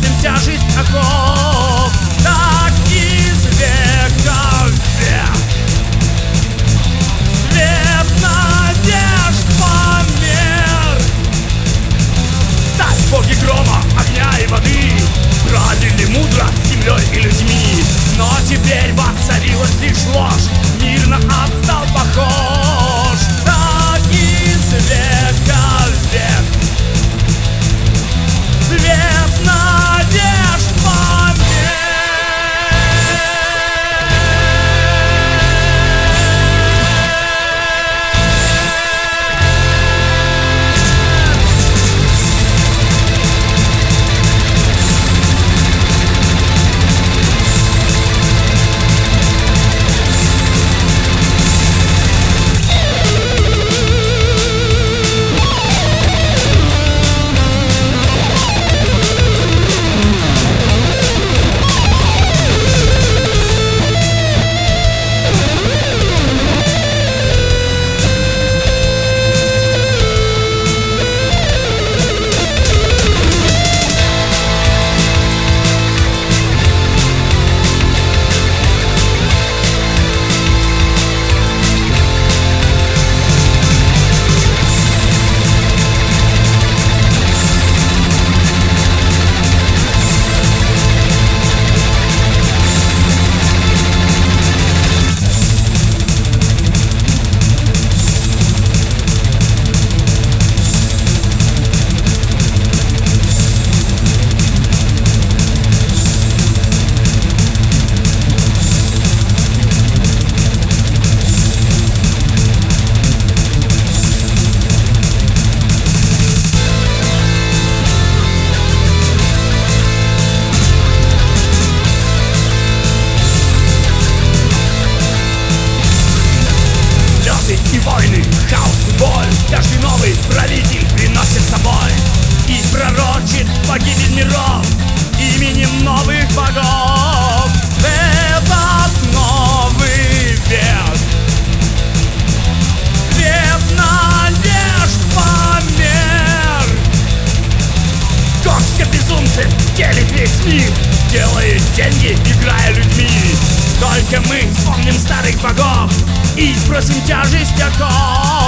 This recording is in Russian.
сбросим тяжесть оков. Так из века в век свет надежд померк. Так боги грома, огня и воды правили мудро землей и людьми. Но теперь воцарилась лишь ложь, мир на ад стал похож. Так из века в век свет надежд померк. Каждый новый правитель приносит с собой и пророчит погибель миров именем новых богов. Этот новый век свет надежд померк. Горстка безумцев делит весь мир, делает деньги, играя людьми. Только мы вспомним старых богов и сбросим тяжесть оков.